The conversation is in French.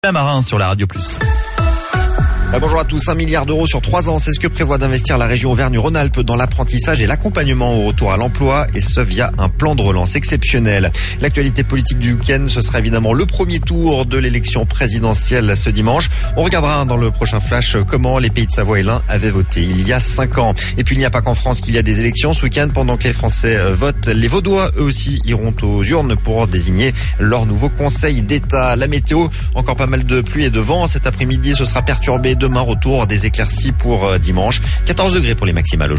La Marin sur la Radio Plus. Bonjour à tous. 1 milliard d'euros sur 3 ans, c'est ce que prévoit d'investir la région Auvergne-Rhône-Alpes dans l'apprentissage et l'accompagnement au retour à l'emploi, et ce via un plan de relance exceptionnel. L'actualité politique du week-end, ce sera évidemment le premier tour de l'élection présidentielle ce dimanche. On regardera dans le prochain flash comment les Pays de Savoie et l'Ain avaient voté il y a 5 ans. Et puis il n'y a pas qu'en France qu'il y a des élections ce week-end. Pendant que les Français votent, les Vaudois eux aussi iront aux urnes pour désigner leur nouveau conseil d'État. La météo, encore pas mal de pluie et de vent. Cet après-midi, ce sera perturbé. Demain, retour des éclaircies pour dimanche. 14 degrés pour les maximales aujourd'hui.